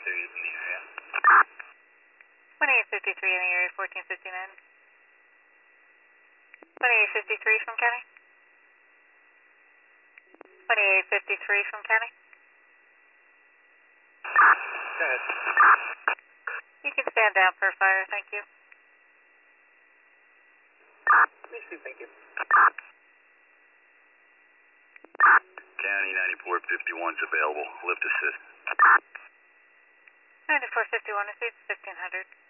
is in the area. 2853 in the area, 1459. 2853 from County. 2853 from County. Go ahead. You can stand down for fire, thank you. Thank you. County 9451's available. Lift assist. 9451 is 1500.